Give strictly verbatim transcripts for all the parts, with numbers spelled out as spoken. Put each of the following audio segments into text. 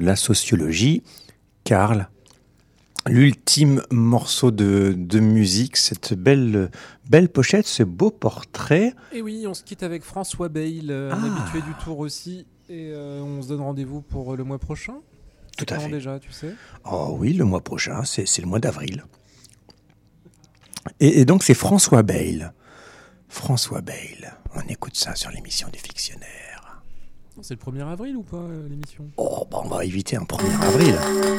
de la sociologie. Karl, l'ultime morceau de, de musique, cette belle, belle pochette, ce beau portrait. Et oui, on se quitte avec François Bayle, un Ah. habitué du tour aussi. Et euh, on se donne rendez-vous pour le mois prochain. Tout à Quand fait. déjà, tu sais. Oh oui, le mois prochain, c'est, c'est le mois d'avril. Et, et donc, c'est François Bayle. François Bayle. On écoute ça sur l'émission du Fictionnaire. C'est le premier avril ou pas, euh, l'émission ? Oh, bah on va éviter un premier avril.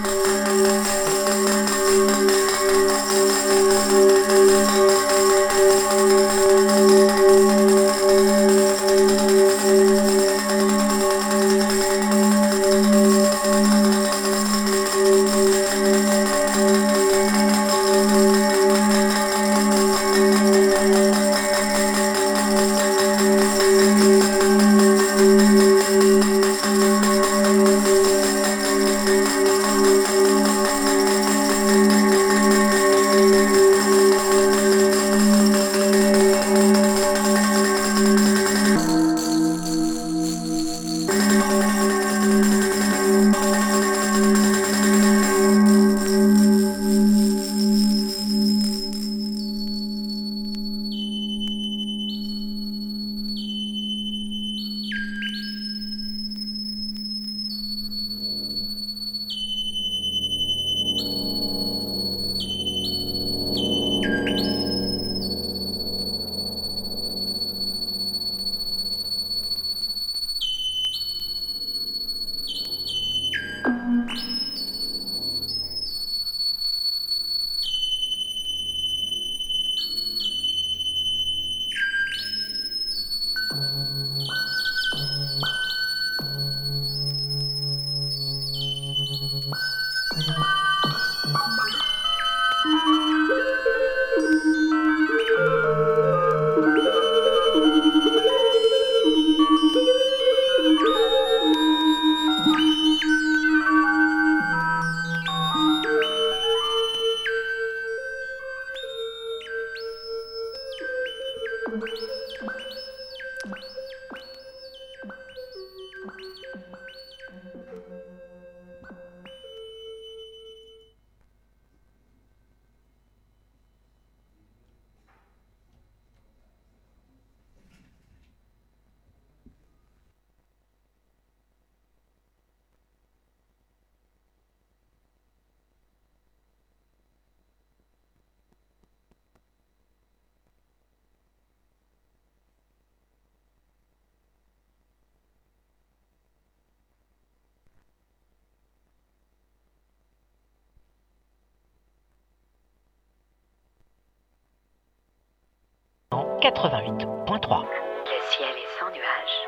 quatre-vingt-huit point trois. Le ciel est sans nuages.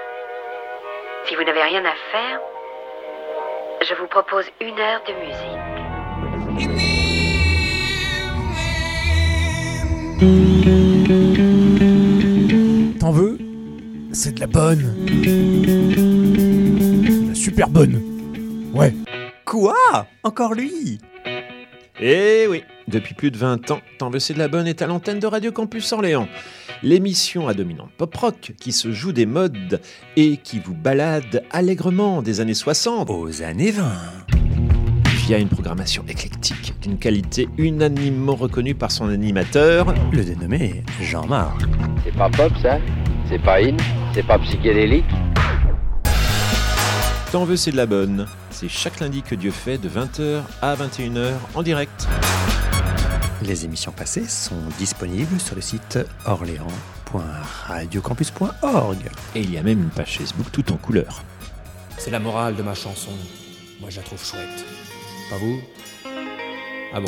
Si vous n'avez rien à faire, je vous propose une heure de musique. T'en veux ? C'est de la bonne. De la super bonne. Ouais. Quoi ? Encore lui ? Eh oui, depuis plus de vingt ans, T'en veux c'est de la bonne est à l'antenne de Radio Campus Orléans. L'émission à dominante pop-rock qui se joue des modes et qui vous balade allègrement des années soixante aux années vingt. Via une programmation éclectique d'une qualité unanimement reconnue par son animateur, le dénommé Jean-Marc. C'est pas pop ça ? C'est pas in ? C'est pas psychédélique ? T'en veux c'est de la bonne. C'est chaque lundi que Dieu fait de vingt heures à vingt et une heures en direct. Les émissions passées sont disponibles sur le site orléans point radiocampus point org. Et il y a même une page Facebook tout en couleur. C'est la morale de ma chanson. Moi je la trouve chouette. Pas vous ? Ah bon ?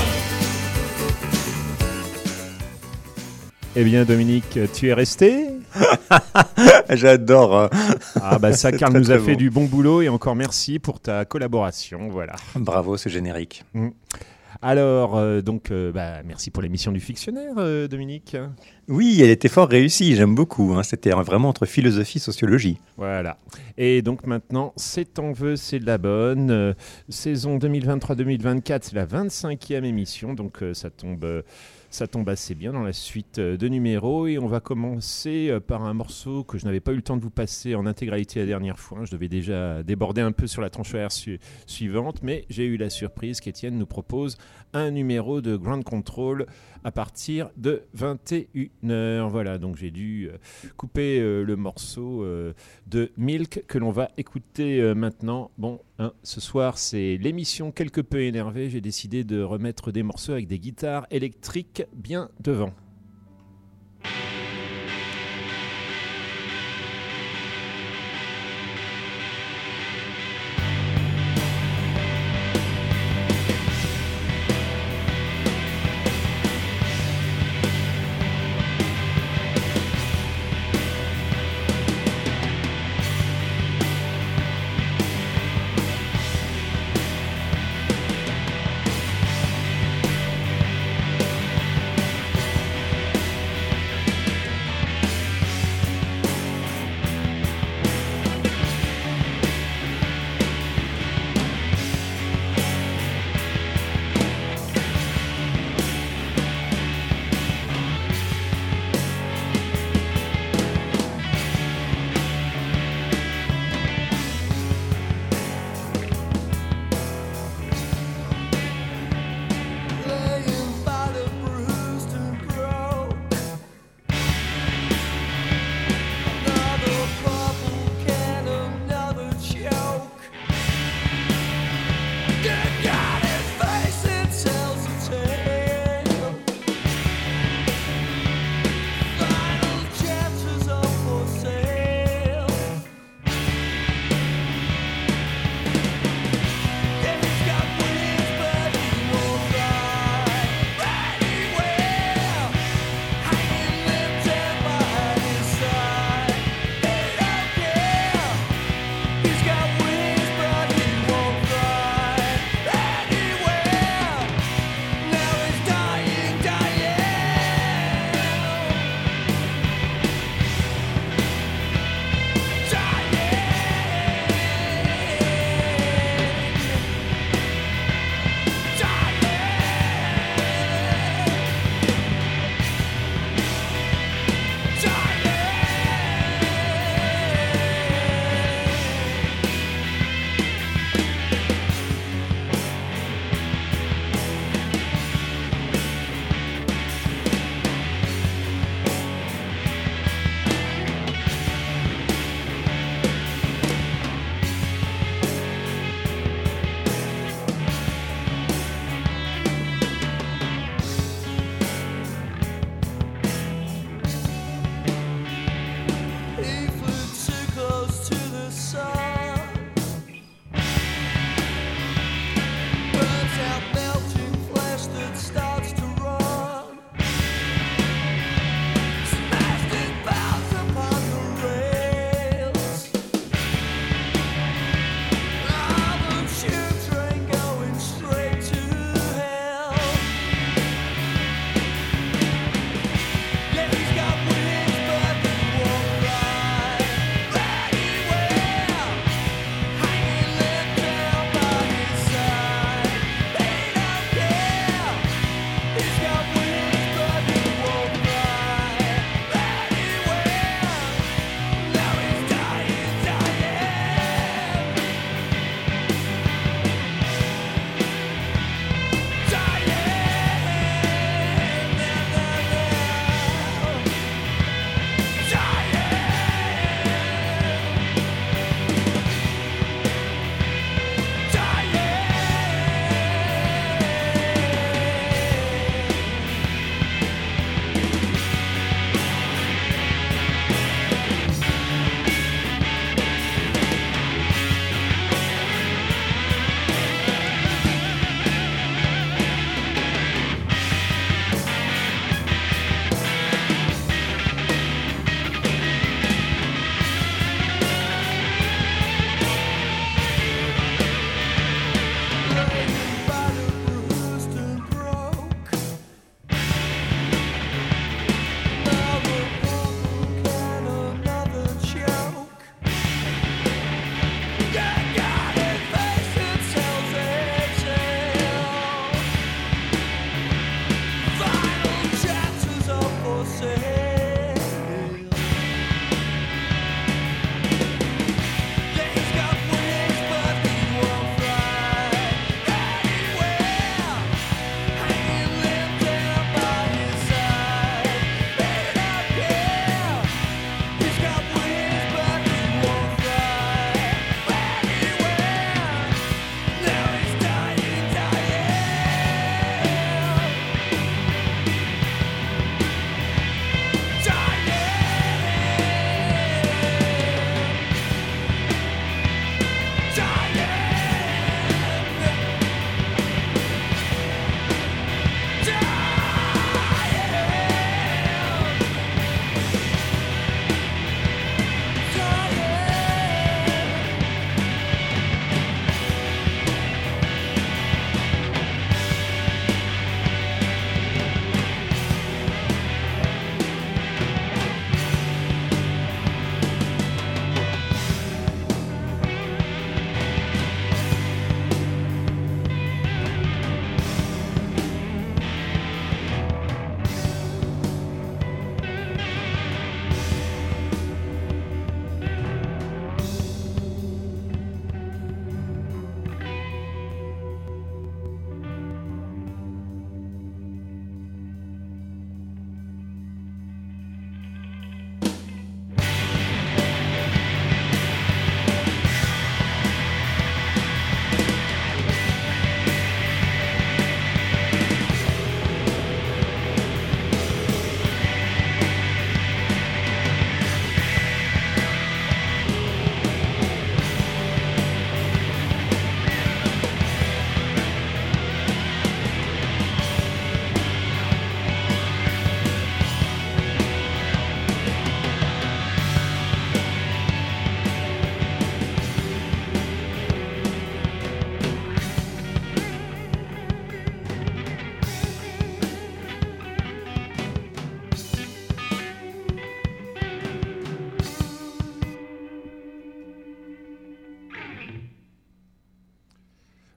Eh bien Dominique, tu es resté ? J'adore. Ah bah ça, Karl très, nous a très fait bon. du bon boulot et encore merci pour ta collaboration, voilà. Bravo, ce générique. Mm. Alors, euh, donc, euh, bah, merci pour l'émission du Fictionnaire, euh, Dominique. Oui, elle était fort réussie, j'aime beaucoup. Hein. C'était vraiment entre philosophie et sociologie. Voilà. Et donc maintenant, c'est T'en veux, c'est de la bonne. Euh, saison deux mille vingt-trois deux mille vingt-quatre, c'est la vingt-cinquième émission, donc euh, ça tombe... Euh, Ça tombe assez bien dans la suite de numéros et on va commencer par un morceau que je n'avais pas eu le temps de vous passer en intégralité la dernière fois. Je devais déjà déborder un peu sur la tranche horaire su- suivante, mais j'ai eu la surprise qu'Étienne nous propose un numéro de Ground Control à partir de vingt et une heures. Voilà, donc j'ai dû couper euh, le morceau euh, de Milk que l'on va écouter euh, maintenant. Bon, hein, ce soir c'est l'émission quelque peu énervée. J'ai décidé de remettre des morceaux avec des guitares électriques bien devant. Thank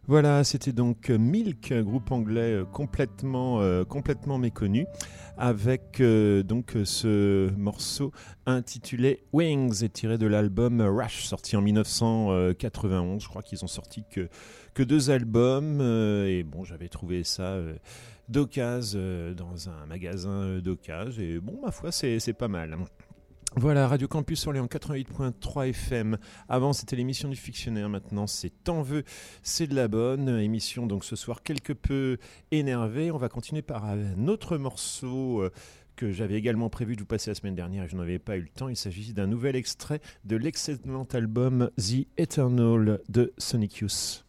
Voilà, c'était donc Milk, groupe anglais complètement, euh, complètement méconnu, avec euh, donc ce morceau intitulé Wings, et tiré de l'album Rush, sorti en dix-neuf cent quatre-vingt-onze. Je crois qu'ils ont sorti que, que deux albums, euh, et bon, j'avais trouvé ça euh, d'occasion euh, dans un magasin d'occasion, et bon, ma foi, c'est, c'est pas mal. Voilà, Radio Campus Orléans quatre-vingt-huit point trois F M. Avant, c'était l'émission du Fictionnaire. Maintenant, c'est T'en veux, c'est de la bonne. Émission, donc, ce soir, quelque peu énervée. On va continuer par un autre morceau euh, que j'avais également prévu de vous passer la semaine dernière et je n'avais pas eu le temps. Il s'agit d'un nouvel extrait de l'excellent album The Eternal de Sonic Youth.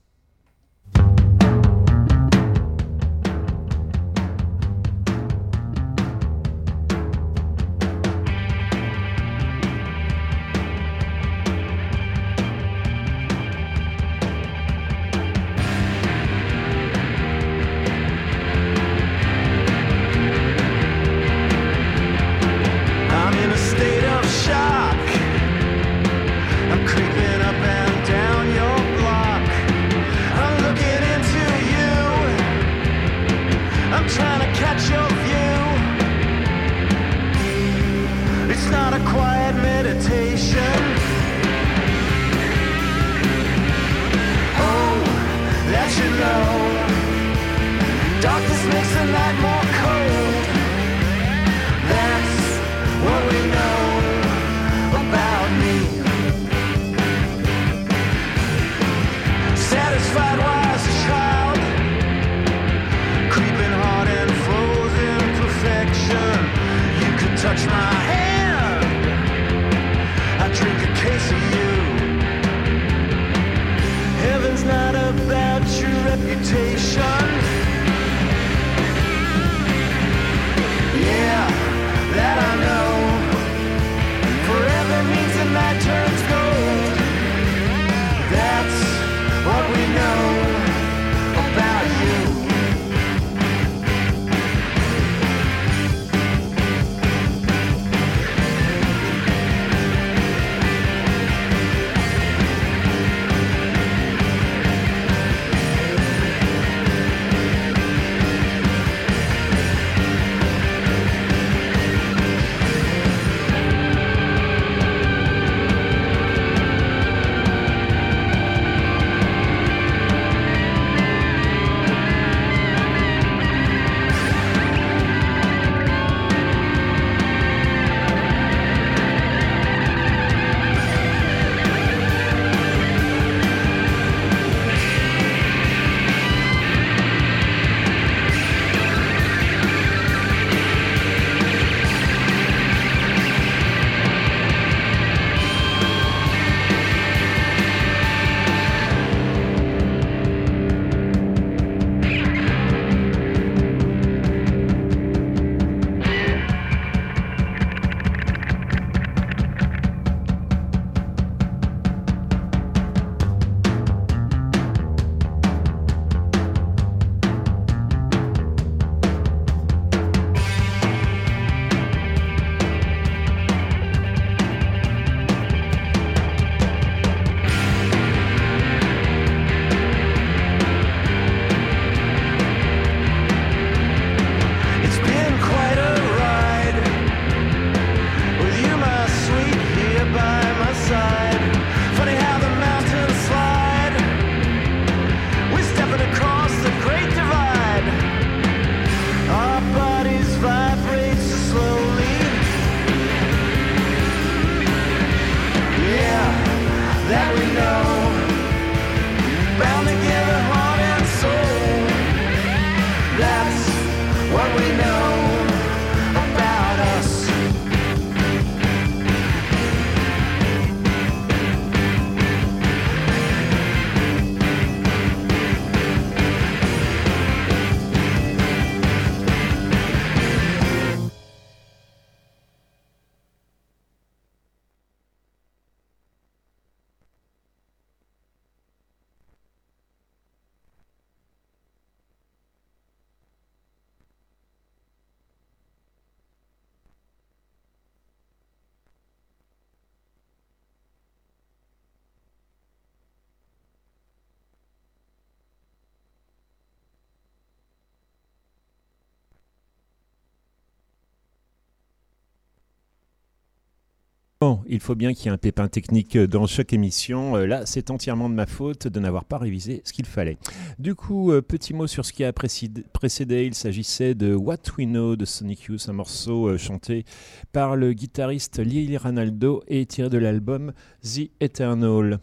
Bon, il faut bien qu'il y ait un pépin technique dans chaque émission. Euh, là, c'est entièrement de ma faute de n'avoir pas révisé ce qu'il fallait. Du coup, euh, petit mot sur ce qui a précédé. précédé. Il s'agissait de What We Know de Sonic Youth, un morceau euh, chanté par le guitariste Lee Ranaldo et tiré de l'album The Eternal.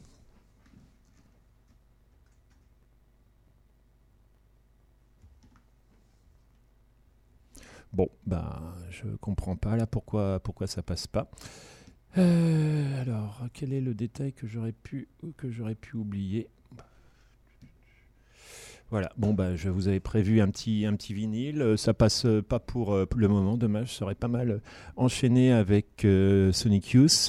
Bon, bah, je comprends pas là pourquoi, pourquoi ça passe pas. Euh, alors, quel est le détail que j'aurais pu, que j'aurais pu oublier ? Voilà, bon, bah, je vous avais prévu un petit, un petit vinyle. Ça passe pas pour euh, le moment, dommage. Ça serait pas mal enchaîné avec euh, Sonic Youth.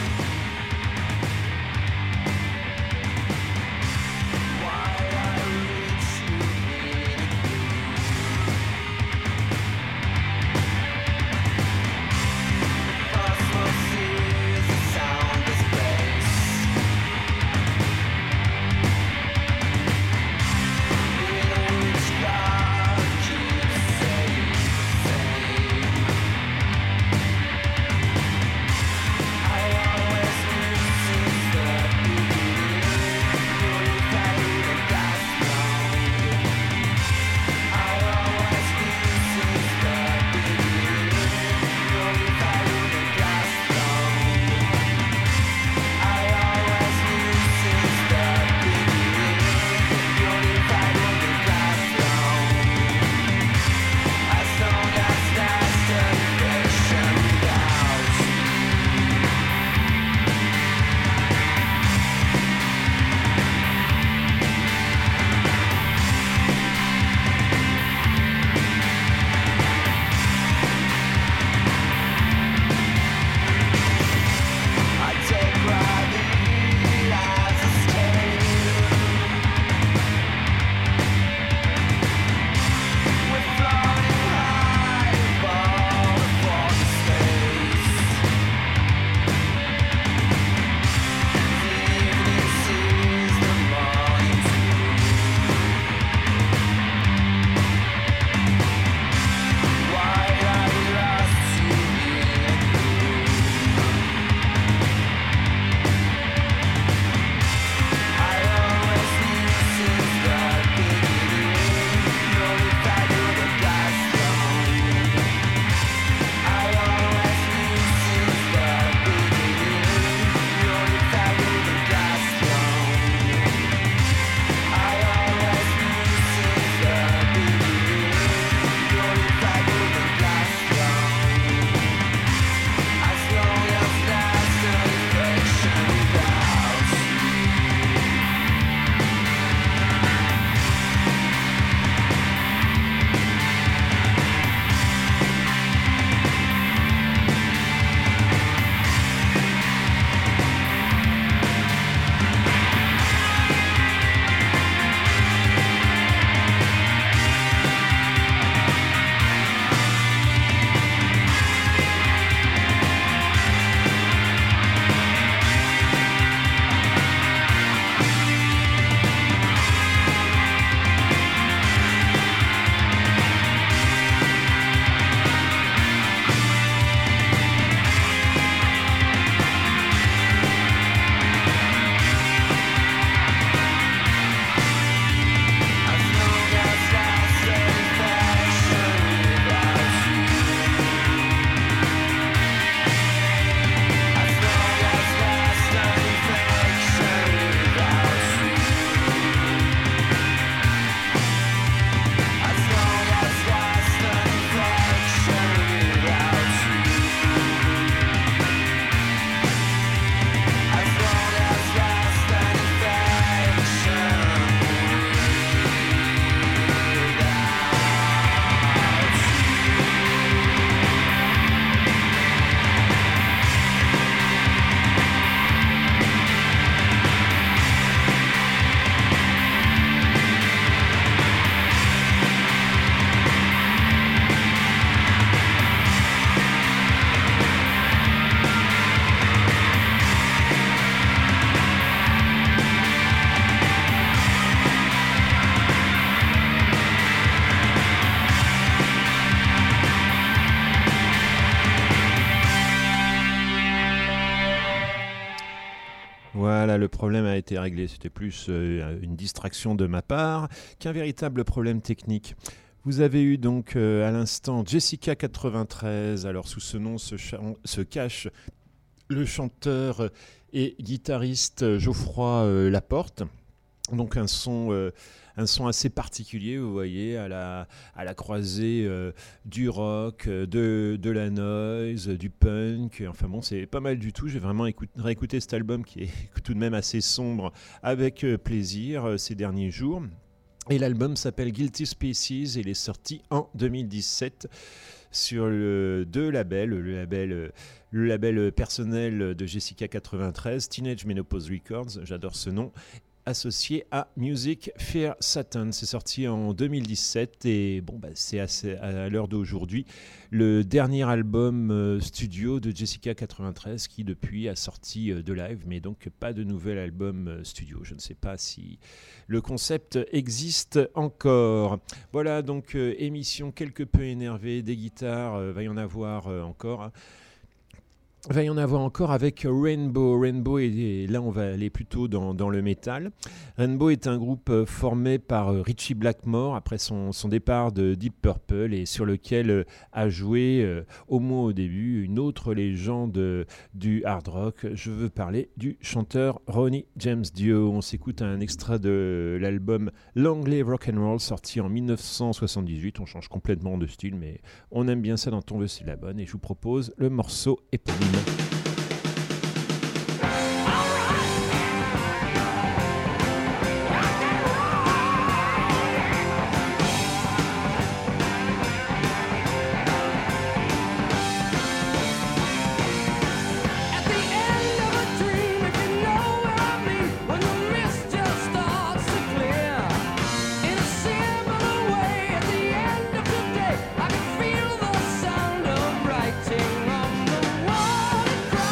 While I problème a été réglé. C'était plus euh, une distraction de ma part qu'un véritable problème technique. Vous avez eu donc euh, à l'instant Jessica quatre-vingt-treize. Alors sous ce nom se, cha- se cache le chanteur et guitariste Geoffroy euh, Laporte. Donc un son, euh, un son assez particulier, vous voyez, à la, à la croisée euh, du rock, de, de la noise, du punk. Enfin bon, c'est pas mal du tout. J'ai vraiment écoute, réécouté cet album qui est tout de même assez sombre avec euh, plaisir euh, ces derniers jours. Et l'album s'appelle Guilty Species et il est sorti en deux mille dix-sept sur le, deux labels, le label, le label personnel de Jessica quatre-vingt-treize, Teenage Menopause Records, j'adore ce nom, associé à Music Fear Satan. C'est sorti en deux mille dix-sept et bon, bah, c'est assez, à l'heure d'aujourd'hui le dernier album euh, studio de Jessica quatre-vingt-treize qui depuis a sorti euh, de live, mais donc pas de nouvel album euh, studio. Je ne sais pas si le concept existe encore. Voilà donc euh, émission quelque peu énervée, des guitares, euh, va y en avoir euh, encore. Hein. Va y en avoir encore avec Rainbow. Rainbow, et là on va aller plutôt dans, dans le métal. Rainbow est un groupe euh, formé par euh, Ritchie Blackmore après son, son départ de Deep Purple et sur lequel euh, a joué euh, au moins au début une autre légende euh, du hard rock. Je veux parler du chanteur Ronnie James Dio. On s'écoute un extrait de l'album Long Live Rock'n'Roll sorti en dix-neuf cent soixante-dix-huit. On change complètement de style mais on aime bien ça dans Ton veut c'est la bonne et je vous propose le morceau éponyme. Feel the sound of writing on the wall.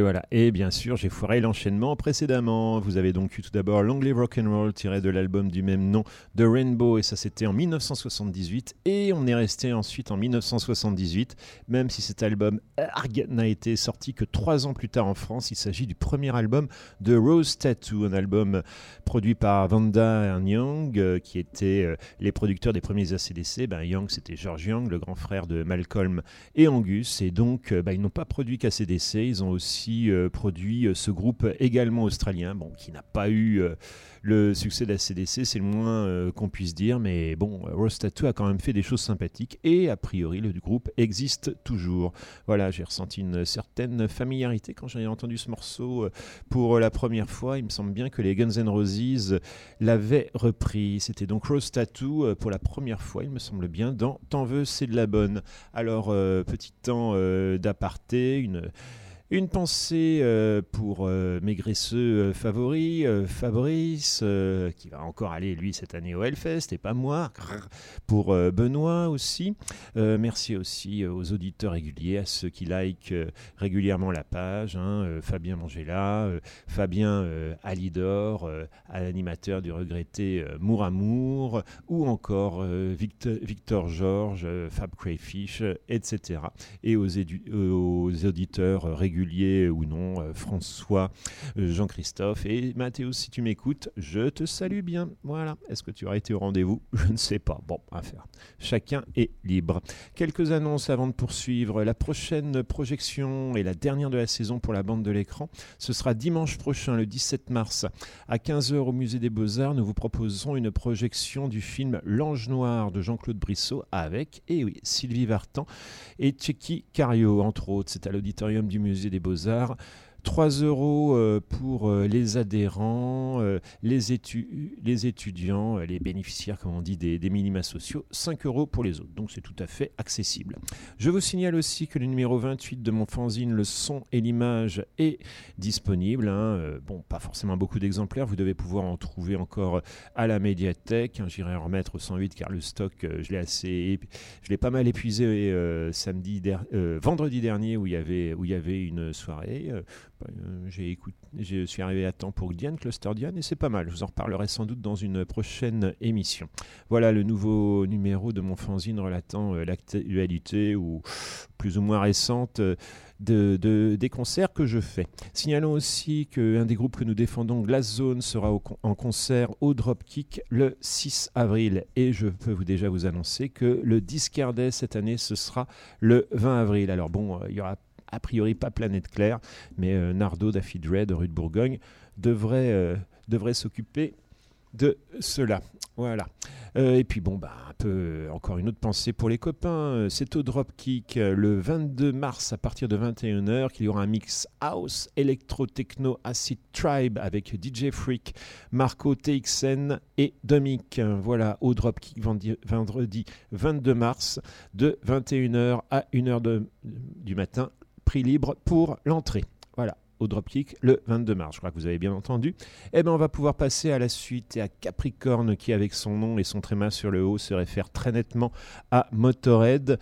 voilà. Et bien sûr, j'ai foiré l'enchaînement précédemment. Vous avez donc eu tout d'abord Long Live Rock'n'Roll tiré de l'album du même nom de Rainbow, et ça c'était en dix-neuf cent soixante-dix-huit. Et on est resté ensuite en dix-neuf cent soixante-dix-huit, même si cet album Arg n'a été sorti que trois ans plus tard en France. Il s'agit du premier album de Rose Tattoo, un album produit par Vanda et Young, euh, qui étaient euh, les producteurs des premiers A C D C. Ben, Young, c'était George Young, le grand frère de Malcolm et Angus, et donc euh, ben, ils n'ont pas produit qu'A C D C, ils ont aussi euh, produit euh, ce groupe également australien, bon, qui n'a pas eu euh, le succès d'A C D C, c'est le moins euh, qu'on puisse dire, mais bon, Rose Tattoo a quand même fait des choses sympathiques, et a priori le groupe existe toujours. Voilà, j'ai ressenti une certaine familiarité quand j'ai entendu ce morceau euh, pour la première fois. Il me semble bien que les Guns N' Roses l'avaient repris. C'était donc Rose Tattoo euh, pour la première fois, il me semble bien, dans T'en veux, c'est de la bonne. Alors, euh, petit temps euh, d'aparté, une... Une pensée euh, pour euh, mes graisseux euh, favoris, euh, Fabrice, euh, qui va encore aller, lui, cette année au Hellfest, et pas moi. Pour euh, Benoît aussi. Euh, merci aussi euh, aux auditeurs réguliers, à ceux qui likent euh, régulièrement la page. Hein, euh, Fabien Mangela, euh, Fabien euh, Alidor, euh, l'animateur du regretté euh, Mour Amour, ou encore euh, Victor, Victor Georges, euh, Fab Crayfish, euh, et cetera. Et aux, édu- euh, aux auditeurs euh, réguliers ou non, euh, François, euh, Jean-Christophe et Mathéo, si tu m'écoutes, je te salue bien. Voilà. Est-ce que tu auras été au rendez-vous ? Je ne sais pas. Bon, à faire. Chacun est libre. Quelques annonces avant de poursuivre. La prochaine projection et la dernière de la saison pour la bande de l'écran, ce sera dimanche prochain, le dix-sept mars, à quinze heures au Musée des Beaux-Arts. Nous vous proposons une projection du film L'Ange Noir de Jean-Claude Brissot avec, et oui, Sylvie Vartan et Tchéky Cario, entre autres. C'est à l'auditorium du Musée des Beaux-Arts. trois euros pour les adhérents, les, étu- les étudiants, les bénéficiaires, comme on dit, des, des minima sociaux, cinq euros pour les autres. Donc c'est tout à fait accessible. Je vous signale aussi que le numéro vingt-huit de mon fanzine, Le Son et l'Image, est disponible. Hein. Bon, pas forcément beaucoup d'exemplaires, vous devez pouvoir en trouver encore à la médiathèque. Hein. J'irai en remettre cent huit car le stock, je l'ai assez, je l'ai pas mal épuisé euh, samedi, der- euh, vendredi dernier où il y avait, où il y avait une soirée. Euh, J'ai écouté, je suis arrivé à temps pour Diane, Cluster Diane, et c'est pas mal. Je vous en reparlerai sans doute dans une prochaine émission. Voilà le nouveau numéro de mon fanzine relatant euh, l'actualité, ou plus ou moins récente, euh, de, de, des concerts que je fais. Signalons aussi qu'un des groupes que nous défendons, Glass Zone, sera au, en concert au Dropkick le six avril. Et je peux vous déjà vous annoncer que le Discard Day cette année, ce sera le vingt avril. Alors bon, euh, il y aura a priori pas Planète Claire, mais euh, Nardo, Daffy Dread, rue de Bourgogne, devrait, euh, devrait s'occuper de cela. Voilà. Euh, et puis bon, bah, un peu, encore une autre pensée pour les copains. C'est au Dropkick euh, le vingt-deux mars à partir de vingt et une heures qu'il y aura un mix house, électro, techno, acid tribe avec D J Freak, Marco T X N et Domic. Voilà, au Dropkick vendredi vingt-deux mars de vingt et une heures à une heure de, du matin. Prix libre pour l'entrée. Voilà, au Dropkick le vingt-deux mars. Je crois que vous avez bien entendu. Eh bien, on va pouvoir passer à la suite et à Capricorne qui, avec son nom et son tréma sur le haut, se réfère très nettement à Motorhead.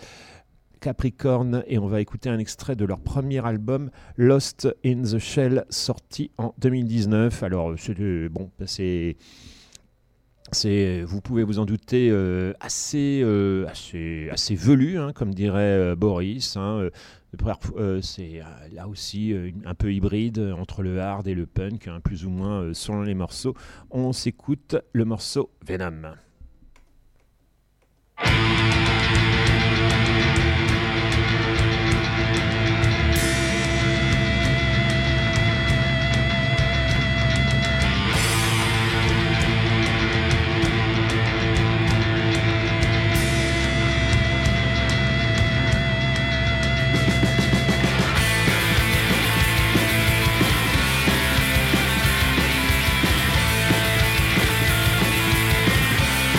Capricorne, et on va écouter un extrait de leur premier album Lost in the Shell, sorti en deux mille dix-neuf. Alors, c'est bon, c'est... C'est, vous pouvez vous en douter, euh, assez, euh, assez, assez velu, hein, comme dirait euh, Boris. Hein, euh, euh, c'est euh, là aussi euh, un peu hybride entre le hard et le punk, hein, plus ou moins euh, selon les morceaux. On s'écoute le morceau Venom. We'll be right back.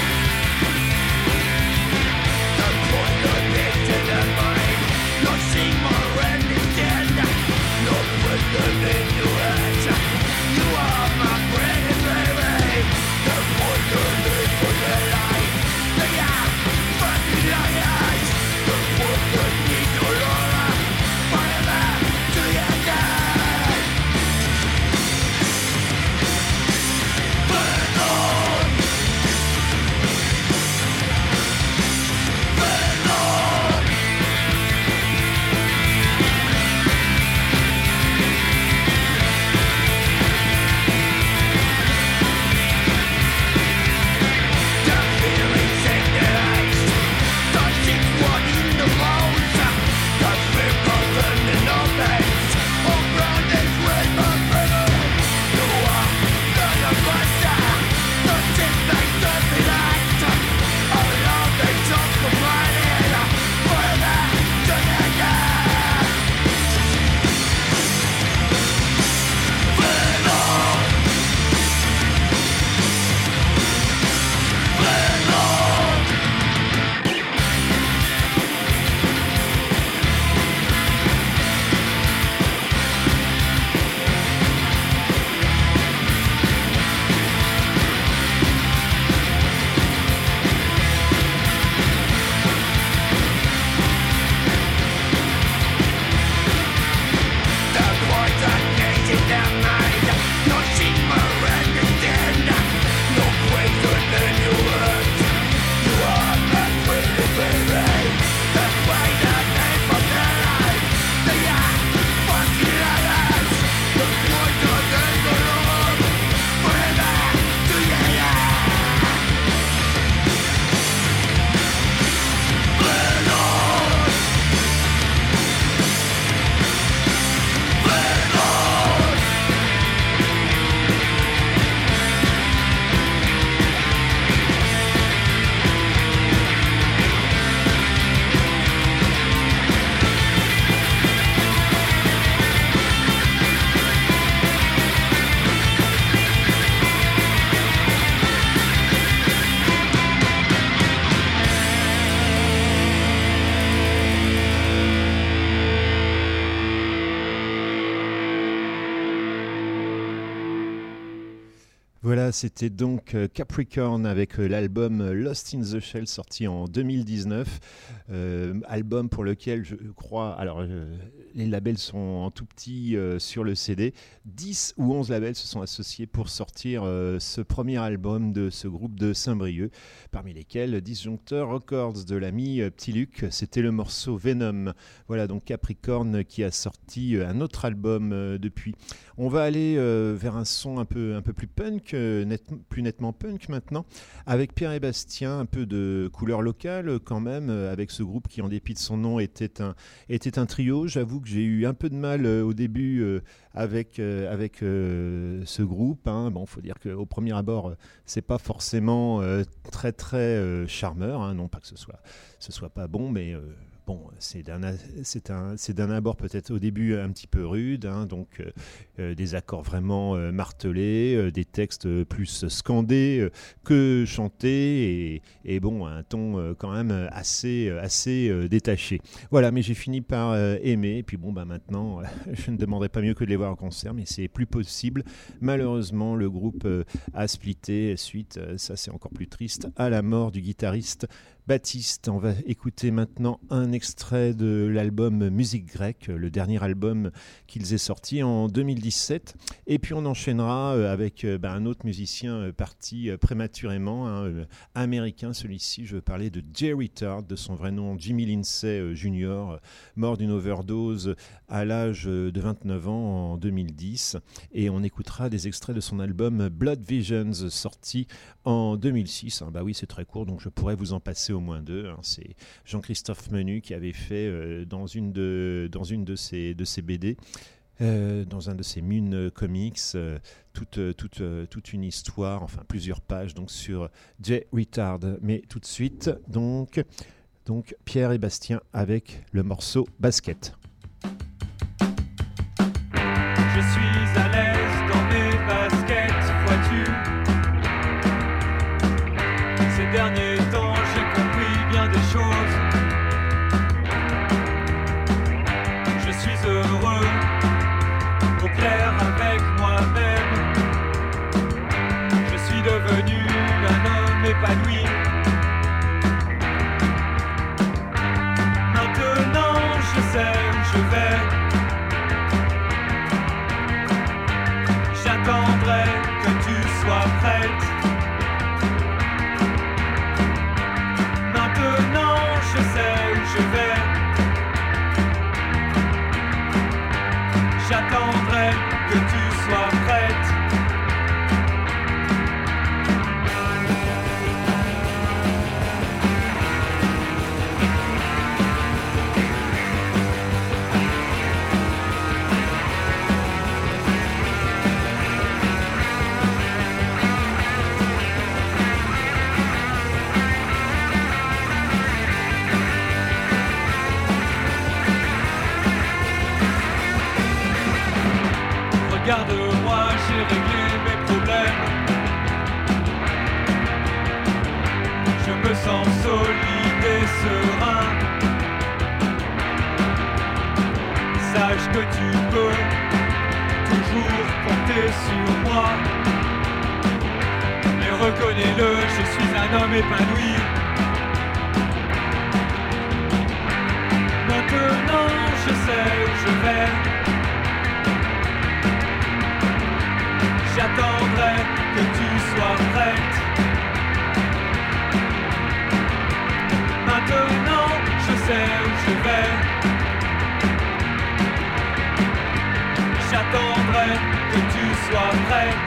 Voilà, c'était donc Capricorn avec l'album Lost in the Shell sorti en deux mille dix-neuf. Euh, album pour lequel je crois, alors euh, les labels sont en tout petit euh, sur le C D. dix ou onze labels se sont associés pour sortir euh, ce premier album de ce groupe de Saint-Brieuc, parmi lesquels Disjuncteur Records de l'ami euh, Petit Luc. C'était le morceau Venom. Voilà donc Capricorn qui a sorti euh, un autre album euh, depuis. On va aller euh, vers un son un peu, un peu plus punk, euh, net, plus nettement punk maintenant, avec Pierre et Bastien, un peu de couleur locale quand même, euh, avec ce groupe qui en dépit de son nom était un, était un trio. J'avoue que j'ai eu un peu de mal euh, au début euh, avec, euh, avec euh, ce groupe. Hein. Bon, faut dire qu'au premier abord, euh, c'est pas forcément euh, très très euh, charmeur, hein. Non pas que ce soit, ce soit pas bon, mais... Euh, Bon, c'est d'un, c'est, un, c'est d'un abord peut-être au début un petit peu rude, hein, donc euh, euh, des accords vraiment euh, martelés, euh, des textes plus scandés euh, que chantés, et, et bon, un ton euh, quand même assez, assez euh, détaché. Voilà, mais j'ai fini par euh, aimer, et puis bon, bah, maintenant, euh, je ne demanderais pas mieux que de les voir en concert, mais c'est plus possible. Malheureusement, le groupe euh, a splitté suite, euh, ça c'est encore plus triste, à la mort du guitariste Baptiste. On va écouter maintenant un extrait de l'album Musique Grecque, le dernier album qu'ils aient sorti en deux mille dix-sept. Et puis on enchaînera avec bah, un autre musicien parti prématurément, hein, américain celui-ci. Je veux parler de Jay Reatard, de son vrai nom Jimmy Lindsay Junior, mort d'une overdose à l'âge de vingt-neuf ans en deux mille dix. Et on écoutera des extraits de son album Blood Visions, sorti en deux mille six. Bah oui, c'est très court, donc je pourrais vous en passer au moins deux. Hein. C'est Jean-Christophe Menu qui avait fait euh, dans une de, dans une de ses, de ses B D, euh, dans un de ses Mune Comics, euh, toute, toute, euh, toute une histoire, enfin plusieurs pages donc, sur Jay Reatard. Mais tout de suite, donc, donc Pierre et Bastien avec le morceau Basket. Je suis à l'aise dans mes baskets, vois-tu. Ces derniers temps, j'ai compris bien des choses. Je suis heureux, au clair avec moi-même. Je suis devenu un homme épanoui. Maintenant, je sais où je vais. J'attendrai que tu sois prête. Maintenant je sais où je vais. J'attendrai que tu sois prête. Regarde-moi, j'ai réglé mes problèmes. Je me sens solide et serein. Sache que tu peux toujours compter sur moi. Mais reconnais-le, je suis un homme épanoui. Maintenant, je sais où je vais. sois prête. Maintenant, je sais où je vais. J'attendrai que tu sois prête.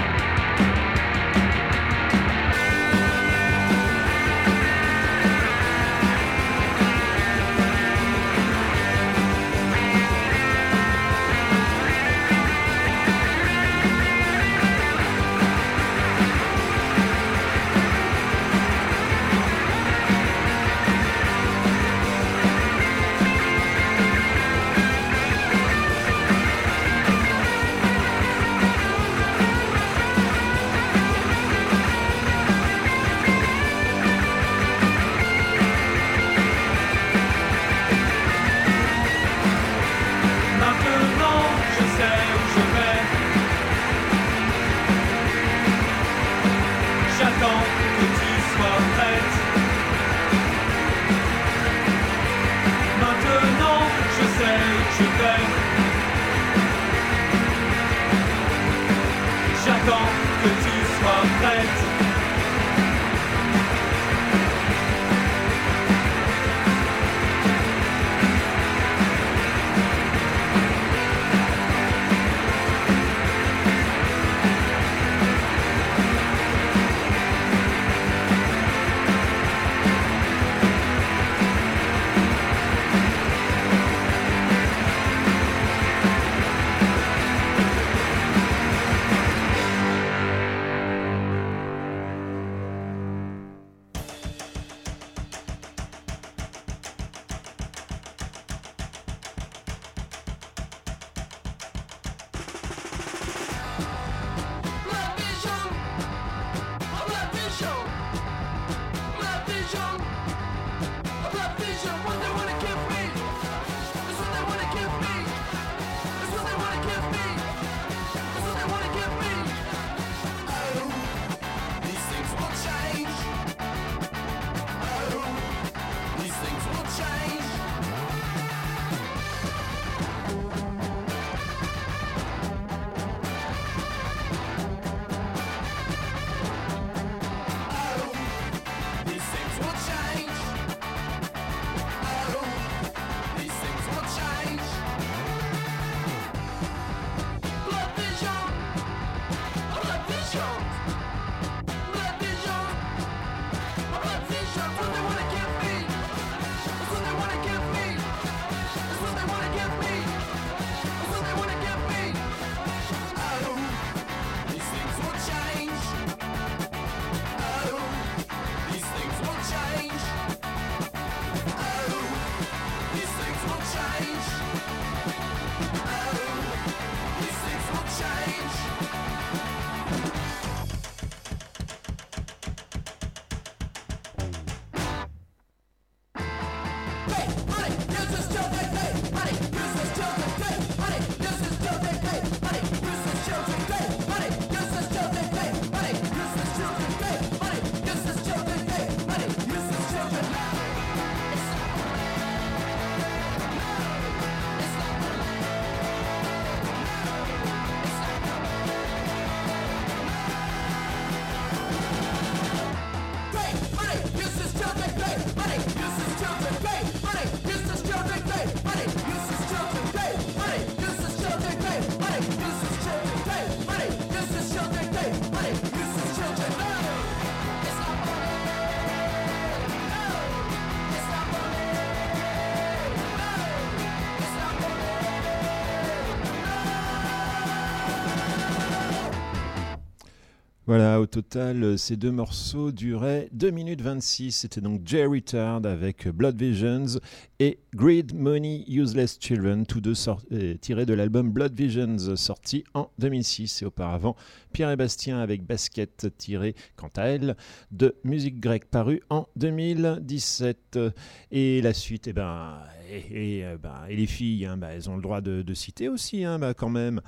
Voilà, au total, ces deux morceaux duraient deux minutes vingt-six. C'était donc Jerry Tard avec Blood Visions et Greed, Money, Useless Children, tous deux sort- euh, tirés de l'album Blood Visions, sorti en deux mille six. Et auparavant, Pierre et Bastien avec Basket, tiré, quant à elle, de Musique grecque, paru en deux mille dix-sept. Et la suite, eh ben, et, et, ben, et les filles, hein, ben, elles ont le droit de, de citer aussi, hein, ben, quand même.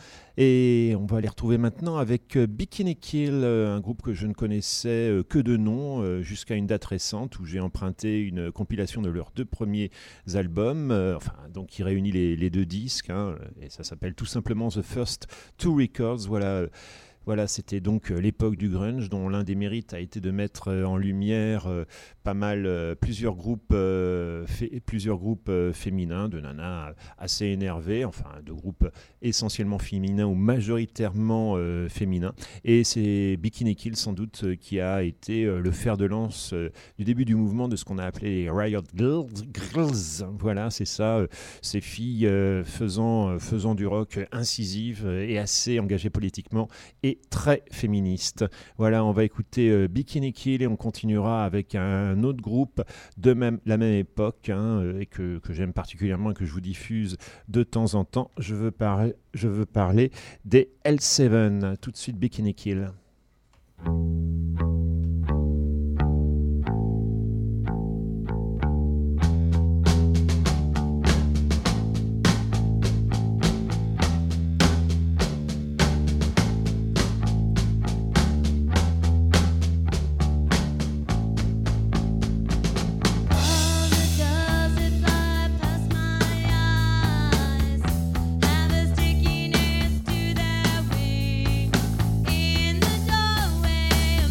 Et on va les retrouver maintenant avec Bikini Kill, un groupe que je ne connaissais que de nom, jusqu'à une date récente où j'ai emprunté une compilation de leurs deux premiers albums, euh, enfin, donc qui réunit les, les deux disques, hein, et ça s'appelle tout simplement The First Two Records. Voilà. Voilà, c'était donc euh, l'époque du grunge, dont l'un des mérites a été de mettre euh, en lumière euh, pas mal, euh, plusieurs groupes, euh, fé- plusieurs groupes euh, féminins, de nanas assez énervés, enfin de groupes essentiellement féminins ou majoritairement euh, féminins. Et c'est Bikini Kill sans doute euh, qui a été euh, le fer de lance euh, du début du mouvement de ce qu'on a appelé les Riot Girls. Girls. Voilà, c'est ça, euh, ces filles euh, faisant, euh, faisant du rock incisive euh, et assez engagées politiquement et très féministe. Voilà, on va écouter euh, Bikini Kill et on continuera avec un autre groupe de même, la même époque hein, euh, et que, que j'aime particulièrement et que je vous diffuse de temps en temps. Je veux, par- je veux parler des L sept. Tout de suite, Bikini Kill. Stickiness to their wing in the doorway.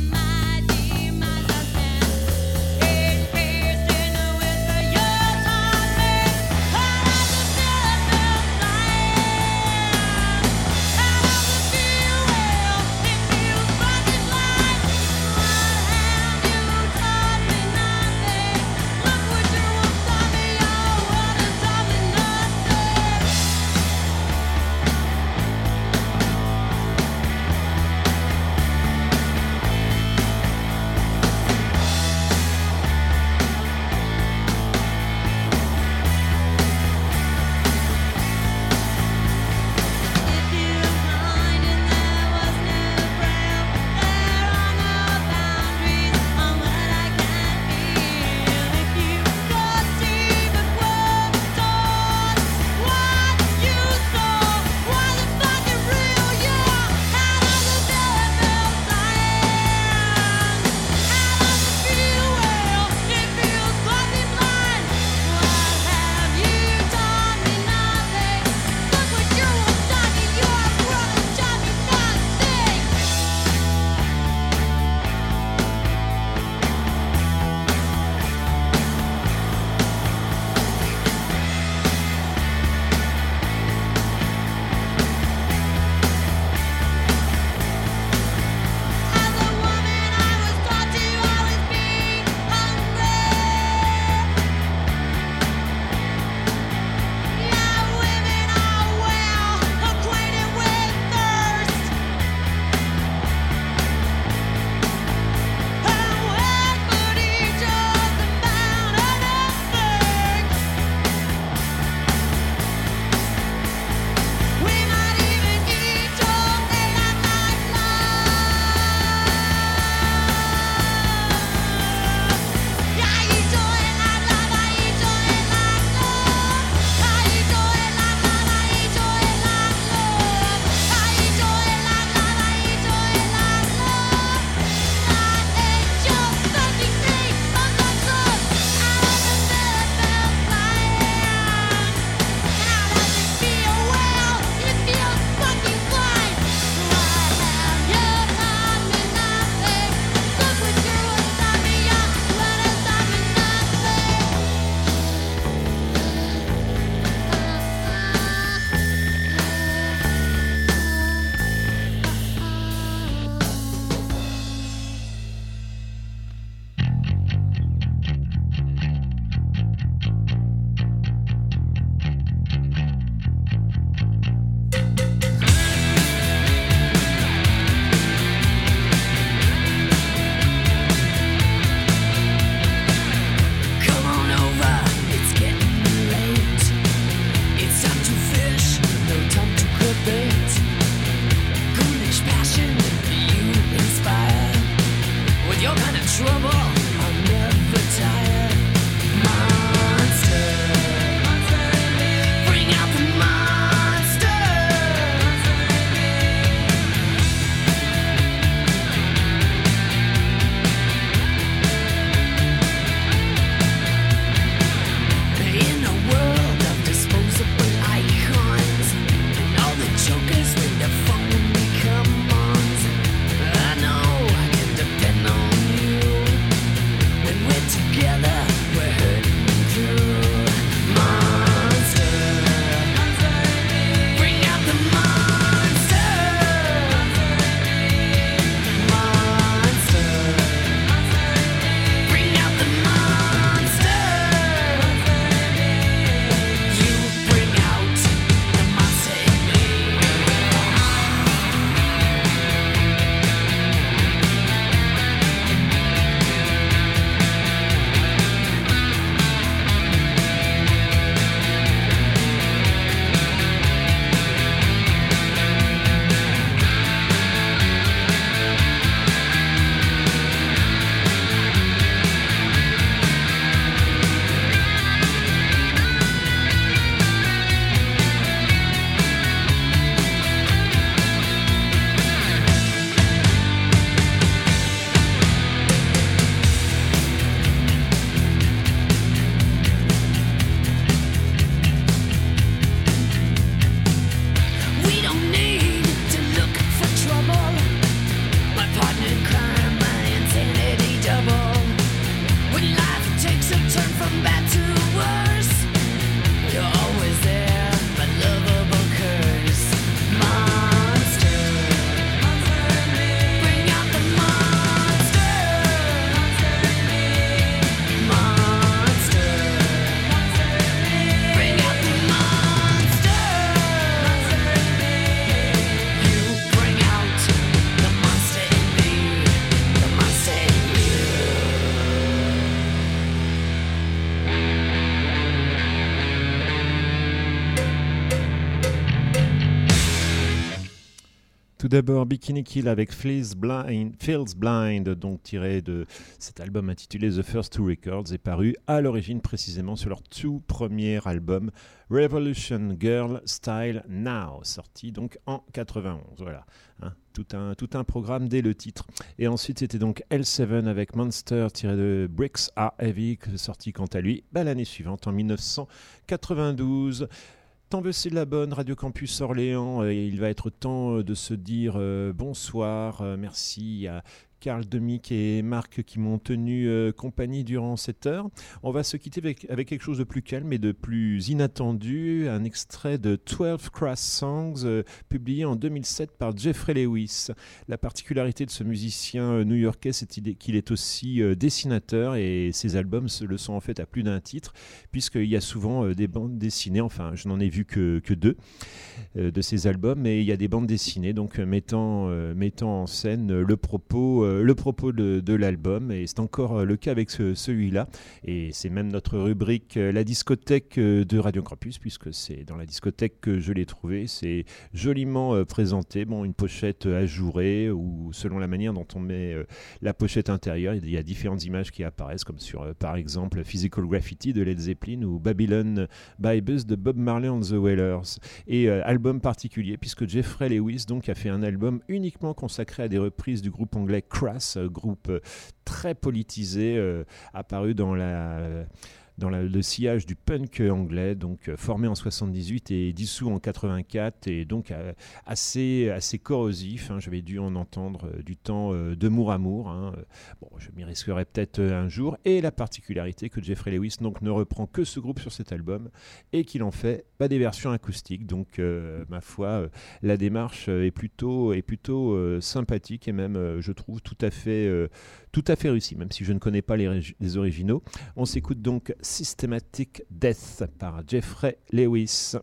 Tout d'abord, Bikini Kill avec Feels Blind, Feels Blind, donc tiré de cet album intitulé The First Two Records, et paru à l'origine précisément sur leur tout premier album Revolution Girl Style Now, sorti donc en quatre-vingt-onze. Voilà, hein, tout un tout un programme dès le titre. Et ensuite, c'était donc L sept avec Monster tiré de Bricks Are Heavy, sorti quant à lui bah, l'année suivante en dix-neuf cent quatre-vingt-douze. Tant veut c'est de la bonne, Radio Campus Orléans, et il va être temps de se dire euh, bonsoir, euh, merci à Carl Demick et Marc qui m'ont tenu euh, compagnie durant cette heure. On va se quitter avec, avec quelque chose de plus calme et de plus inattendu, un extrait de twelve Crass Songs euh, publié en deux mille sept par Jeffrey Lewis. La particularité de ce musicien euh, new-yorkais, c'est qu'il est aussi euh, dessinateur, et ses albums le sont en fait à plus d'un titre, puisqu'il y a souvent euh, des bandes dessinées, enfin je n'en ai vu que, que deux euh, de ces albums, mais il y a des bandes dessinées donc euh, mettant, euh, mettant en scène euh, le propos euh, le propos de, de l'album, et c'est encore le cas avec ce, celui-là, et c'est même notre rubrique la discothèque de Radio Campus, puisque c'est dans la discothèque que je l'ai trouvé. C'est joliment présenté, bon, une pochette ajourée, ou selon la manière dont on met la pochette intérieure, il y a différentes images qui apparaissent, comme sur par exemple Physical Graffiti de Led Zeppelin ou Babylon by Buzz de Bob Marley and the Wailers. Et euh, album particulier puisque Jeffrey Lewis donc a fait un album uniquement consacré à des reprises du groupe anglais Crass, groupe très politisé, euh, apparu dans la... Euh, dans la, le sillage du punk anglais, donc euh, formé en soixante-dix-huit et dissous en quatre-vingt-quatre, et donc euh, assez, assez corrosif, hein, j'avais dû en entendre euh, du temps euh, de Mour Amour, hein, euh, bon, je m'y risquerai peut-être euh, un jour, et la particularité que Jeffrey Lewis donc, ne reprend que ce groupe sur cet album, et qu'il en fait bah, des versions acoustiques, donc euh, ma foi, euh, la démarche est plutôt, est plutôt euh, sympathique, et même, euh, je trouve, tout à fait, euh, tout à fait réussi, même si je ne connais pas les, rég- les originaux. On s'écoute donc Systematic Death par Jeffrey Lewis.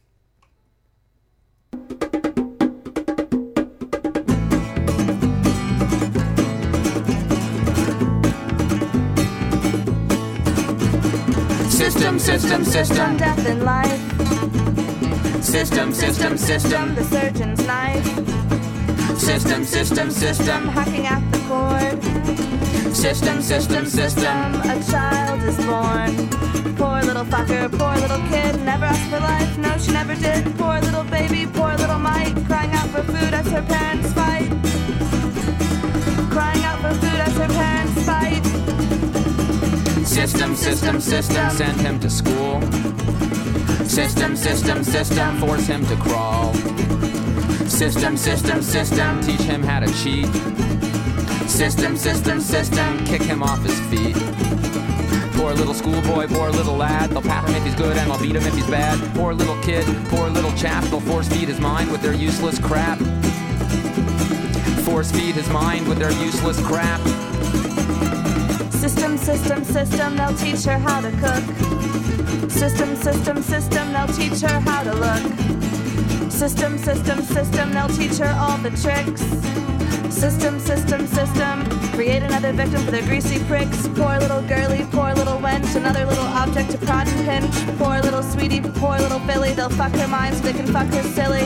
System, system, system, death in life. System, system, system, the surgeon's knife. System, system, system, hacking at the cord. System, system, system, a child is born. Poor little fucker, poor little kid, never asked for life, no she never did. Poor little baby, poor little mite, crying out for food as her parents fight. Crying out for food as her parents fight. System, system, system, send him to school. System, system, system, force him to crawl. System, system, system, teach him how to cheat. System, system, system, kick him off his feet. Poor little schoolboy, poor little lad, they'll pat him if he's good and they'll beat him if he's bad. Poor little kid, poor little chap, they'll force feed his mind with their useless crap. Force feed his mind with their useless crap. System, system, system, they'll teach her how to cook. System, system, system, they'll teach her how to look. System, system, system, they'll teach her all the tricks. System, system, system, create another victim for their greasy pricks. Poor little girly, poor little wench, another little object to prod and pinch. Poor little sweetie, poor little filly, they'll fuck her mind so they can fuck her silly.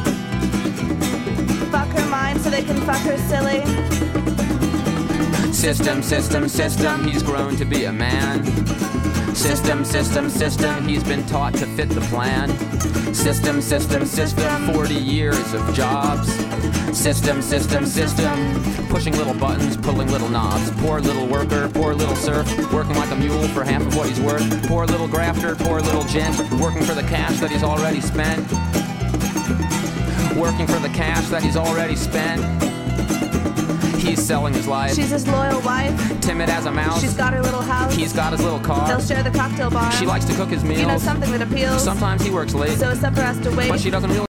Fuck her mind so they can fuck her silly. System, system, system, he's grown to be a man. System, system, system, he's been taught to fit the plan. System, system, system, forty years of jobs. System, system, system, pushing little buttons, pulling little knobs. Poor little worker, poor little serf, working like a mule for half of what he's worth. Poor little grafter, poor little gent, working for the cash that he's already spent. Working for the cash that he's already spent. He's selling his life. She's his loyal wife. Timid as a mouse. She's got her little house. He's got his little car. They'll share the cocktail bar. She likes to cook his meals. You know something that appeals. Sometimes he works late. So his supper has to wait. But she doesn't really